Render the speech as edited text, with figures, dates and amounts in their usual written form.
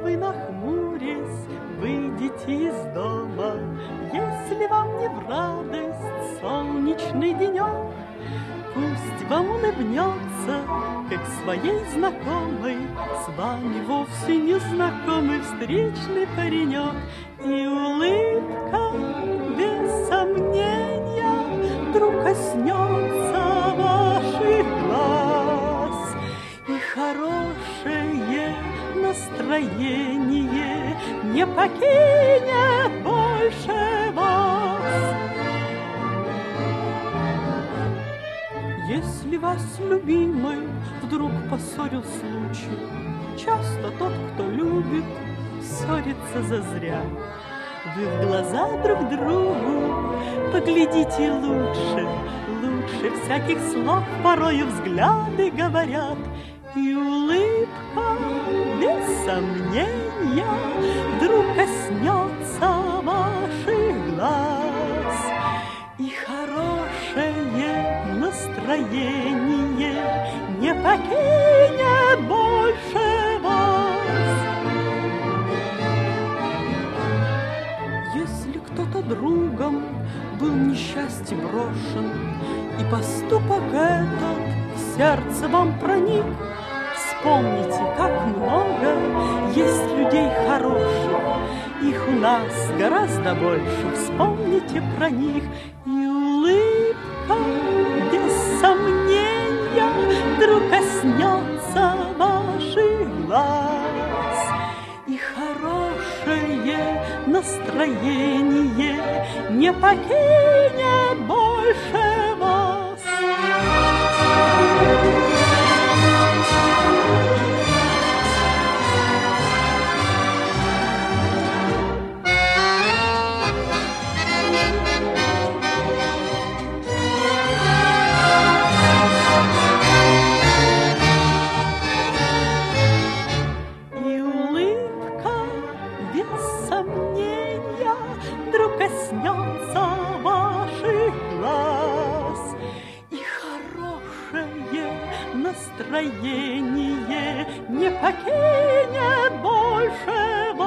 вы, нахмурясь, выйдете из дома, если вам не в радость солнечный денек, пусть вам улыбнется, как своей знакомой, с вами вовсе не знакомый встречный паренек. И улыбка, без сомнения, вдруг коснется ваших глаз, и хорошее настроение не покинет больше вас. Если вас, любимый, вдруг поссорил случай, часто тот, кто любит, ссорится зазря. Вы в глаза друг другу поглядите лучше, лучше всяких слов порою взгляды говорят. И улыбка, без сомнения, вдруг коснется ваших глаз, и хорошее настроение не покинет больше вас. Если кто-то другом был несчастье брошен, и поступок этот в сердце вам проник, вспомните, как много есть людей хороших, их у нас гораздо больше, вспомните про них. И улыбка, без сомнения, вдруг коснется ваших глаз, и хорошее настроение не покинет больше вас. Коснется ваших глаз, и хорошее настроение не покинет больше вас.